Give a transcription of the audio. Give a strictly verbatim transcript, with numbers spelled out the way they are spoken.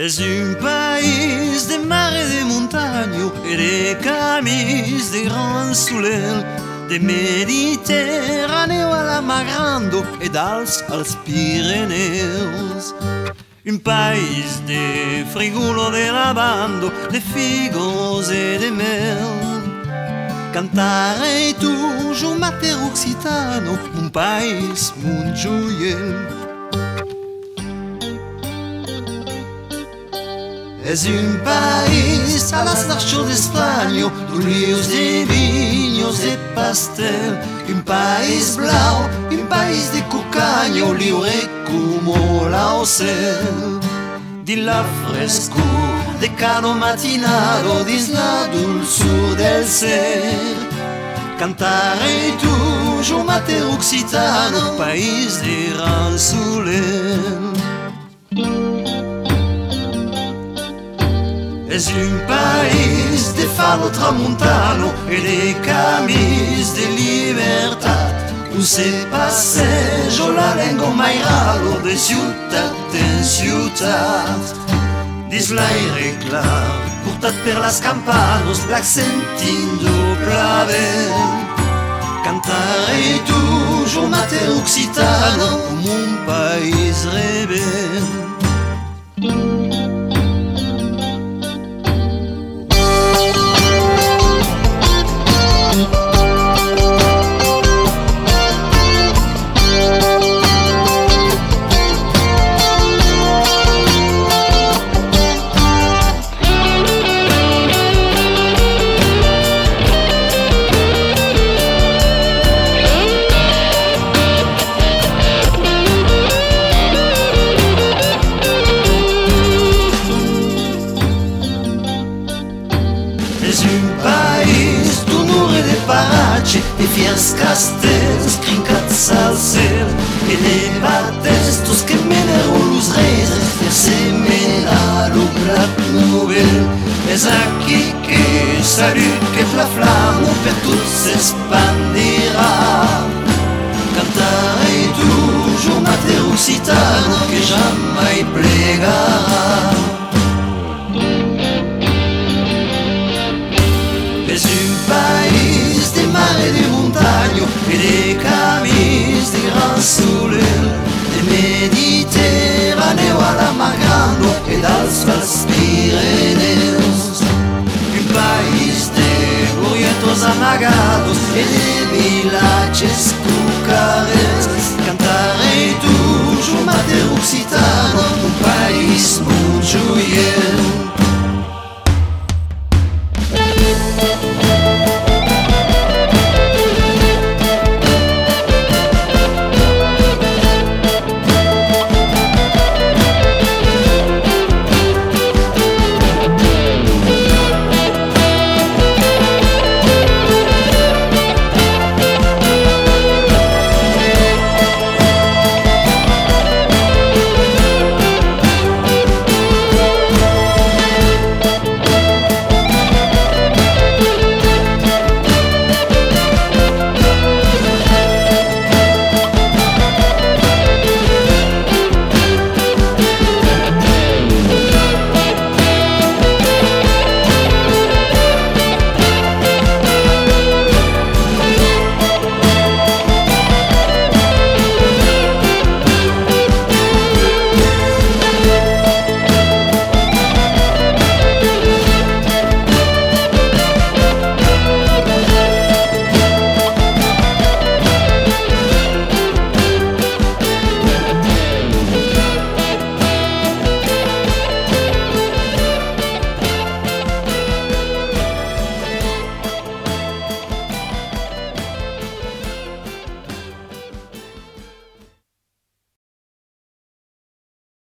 És un país de mar et de muntanya et de camins de grans solels, de Mediterràneo a la Mar Grande et d'Alps als Pirineus. Un país de frigulo de lavando, de figos et de mel. Cantarei toujours mater occitano, mon país, mon joiel. És un país a las narchos d'Espanya, d'olius, de vinyos, de pastel. Un país blau, un país de cucanyo, liure como la cel. Di la frescor de cada matinado, dis la dulzor del ser. Cantarei toujours mater occitano, país de gran solel. És un país de fado tramontano e de camins de libertat, on se passeja la lengua mairalo de ciutat en ciutat. Dis l'aire clar, portat per las campanos, l'accent doble vent. Cantarei toujours mater occitano, mon país rebel. És un país d'honor et de paratge, de fiers castells crincats al cel, e de batestos que menero los reis per semenar lo blat novel. És aquí que salut que la flama per tots s'expandirà.